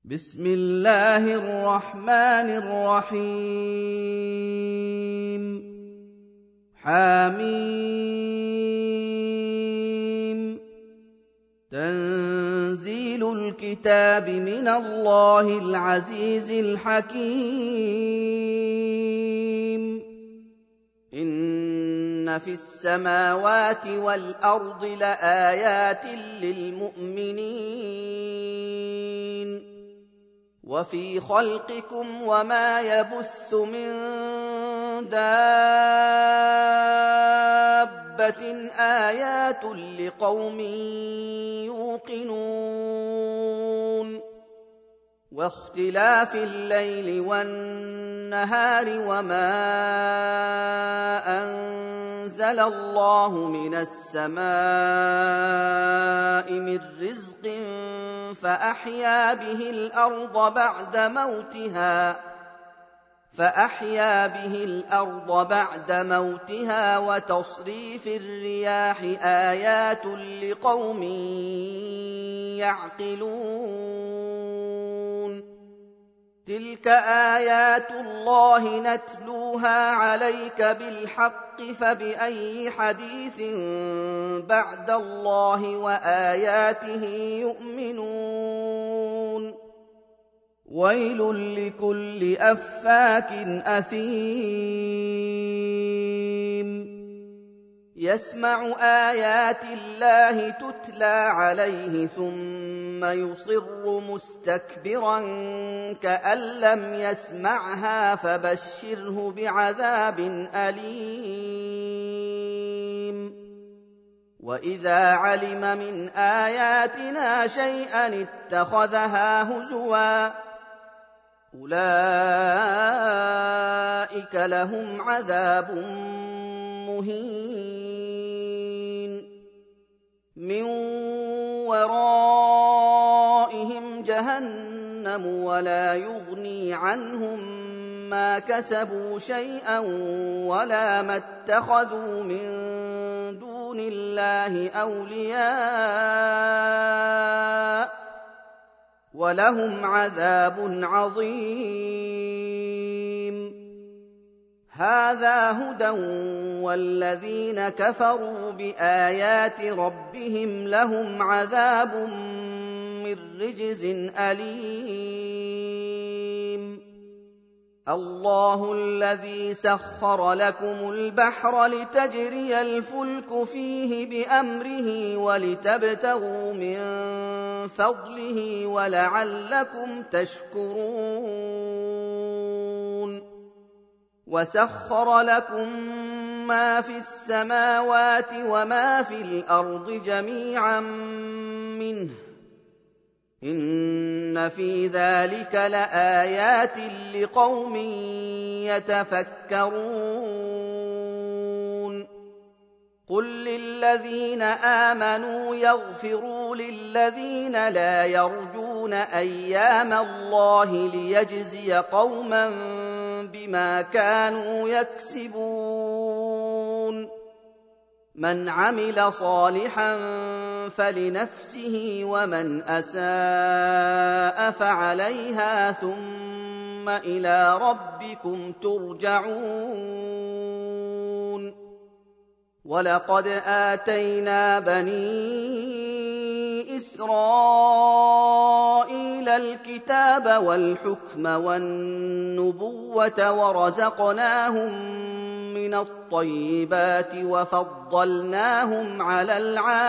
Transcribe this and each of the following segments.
بسم الله الرحمن الرحيم. حميم. تنزيل الكتاب من الله العزيز الحكيم. إن في السماوات والأرض لآيات للمؤمنين وفي خلقكم وما يبث من دابة آيات لقوم يوقنون واختلاف الليل والنهار وما أنزل الله من السماء من رزق فأحيا به الأرض بعد موتها وتصريف الرياح آيات لقوم يعقلون. تلك آيات الله نتلوها عليك بالحق فبأي حديث بعد الله وآياته يؤمنون. ويل لكل أفاك أثيم يسمع آيات الله تتلى عليه ثم يصر مستكبرا كأن لم يسمعها فبشره بعذاب أليم. وإذا علم من آياتنا شيئا اتخذها هزوا أولئك لهم عذاب مهين من ورائهم جهنم ولا يغني عنهم ما كسبوا شيئا ولا ما اتخذوا من دون الله أولياء ولهم عذاب عظيم. هذا هدى والذين كفروا بآيات ربهم لهم عذاب من رجز أليم. الله الذي سخر لكم البحر لتجري الفلك فيه بأمره ولتبتغوا من فضله ولعلكم تشكرون. وسخر لكم ما في السماوات وما في الأرض جميعا منه إن في ذلك لآيات لقوم يتفكرون. قل للذين آمنوا يغفروا للذين لا يرجون أيام الله ليجزي قوما بما كانوا يكسبون. من عمل صالحا فلنفسه ومن أساء فعليها ثم إلى ربكم ترجعون. ولقد آتينا بني إسرائيل الكتاب والحكم والنبوة ورزقناهم من الطيبات وفضلناهم على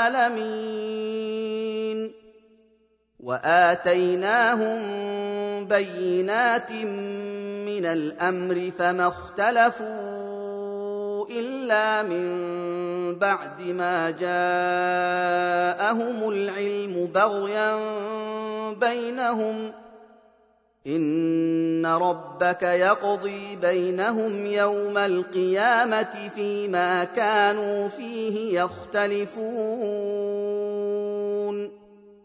العالمين وآتيناهم بينات من الأمر فما اختلفوا إلا من بعد ما جاءهم العلم بغيا بينهم إن ربك يقضي بينهم يوم القيامة فيما كانوا فيه يختلفون.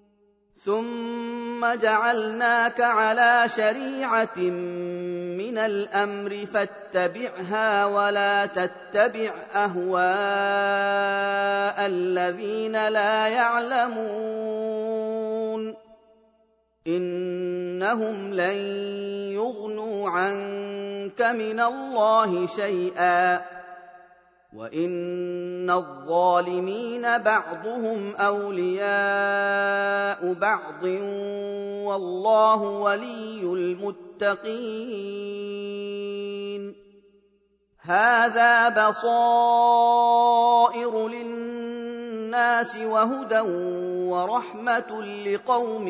ثم جعلناك على شريعة من الأمر فاتبعها ولا تتبع أهواء الذين لا يعلمون. إن إنهم لن يغنوا عنك من الله شيئا وإن الظالمين بعضهم أولياء بعض والله ولي المتقين. هذا بصائر للناس وهدى ورحمة لقوم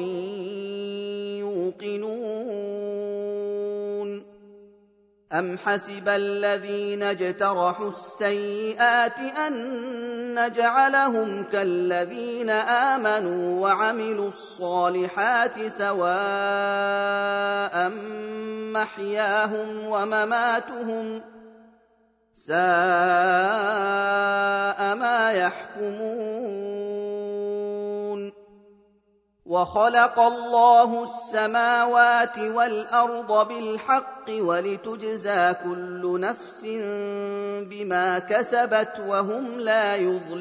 يوقنون. أم حسب الذين اجترحوا السيئات أن نجعلهم كالذين آمنوا وعملوا الصالحات سواء محياهم ومماتهم ساء ما يحكمون. وخلق الله السماوات والأرض بالحق ولتجزى كل نفس بما كسبت وهم لا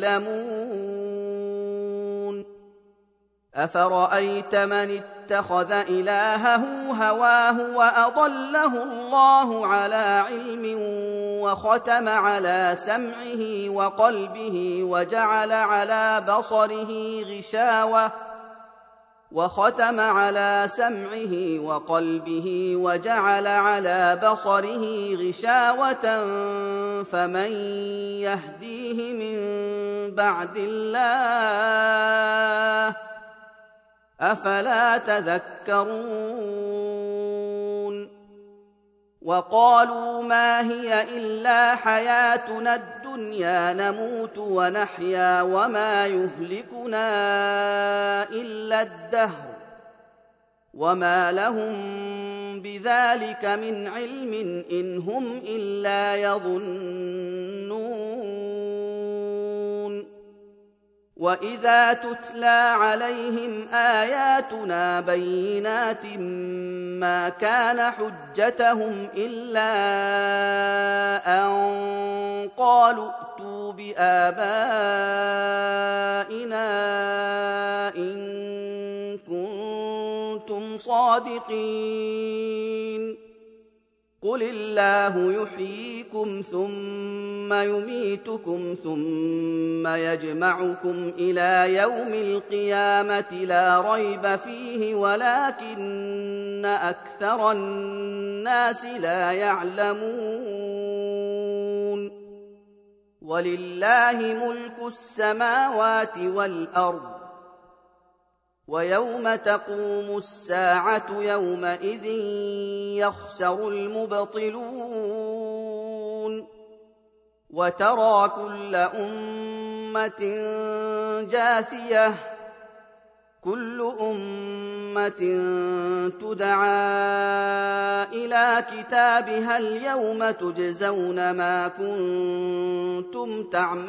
يظلمون. أفرأيت من اتخذ إلهه هواه وأضله الله على علم وختم على سمعه وقلبه وجعل على بصره غشاوة فمن يهديه من بعد الله أفلا تذكرون. وقالوا ما هي إلا حياتنا الدنيا نموت ونحيا وما يهلكنا إلا الدهر وما لهم بذلك من علم إن هم إلا يظنون. وإذا تتلى عليهم آياتنا بينات ما كان حجتهم إلا أن قالوا ائتوا بآبائنا إن كنتم صادقين. قل الله يحييكم ثم يميتكم ثم يجمعكم إلى يوم القيامة لا ريب فيه ولكن أكثر الناس لا يعلمون. ولله ملك السماوات والأرض ويوم تقوم الساعة يومئذ يخسر المبطلون. وترى كل أمة جاثية كل أمة تدعى إلى كتابها اليوم تجزون ما كنتم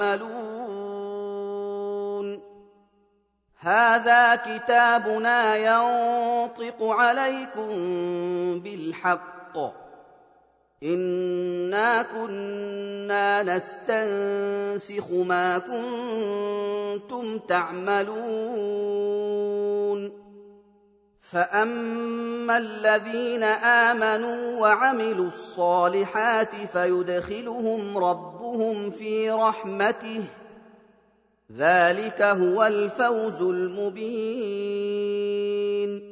تعملون. هذا كتابنا ينطق عليكم بالحق إنا كنا نستنسخ ما كنتم تعملون. فأما الذين آمنوا وعملوا الصالحات فيدخلهم ربهم في رحمته ذلك هو الفوز المبين.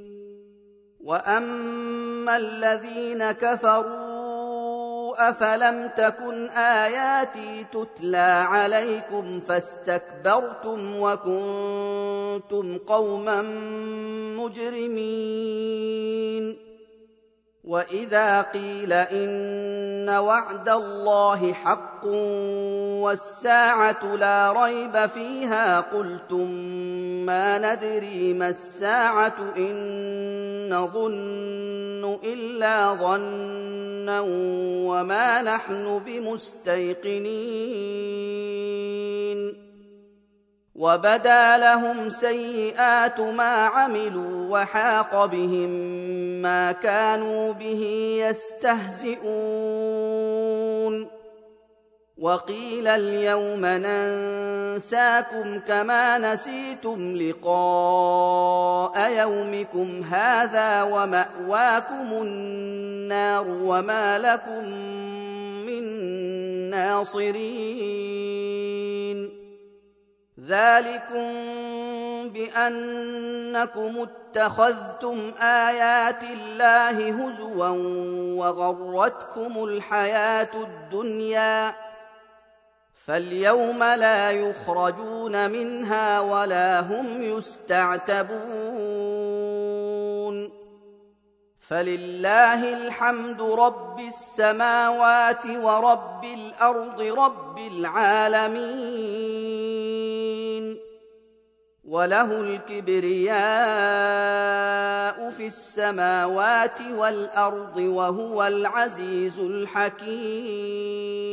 وأما الذين كفروا أفلم تكن آياتي تتلى عليكم فاستكبرتم وكنتم قوما مجرمين. وإذا قيل إن وعد الله حق والساعة لا ريب فيها قلتم ما ندري ما الساعة إن نظن إلا ظنا وما نحن بمستيقنين. وبدا لهم سيئات ما عملوا وحاق بهم ما كانوا به يستهزئون. وقيل اليوم ننساكم كما نسيتم لقاء يومكم هذا ومأواكم النار وما لكم من ناصرين ذلكم بأنكم اتخذتم آيات الله هزوا وغرتكم الحياة الدنيا فاليوم لا يخرجون منها ولا هم يستعتبون فلله الحمد رب السماوات ورب الأرض رب العالمين وله الكبرياء في السماوات والأرض وهو العزيز الحكيم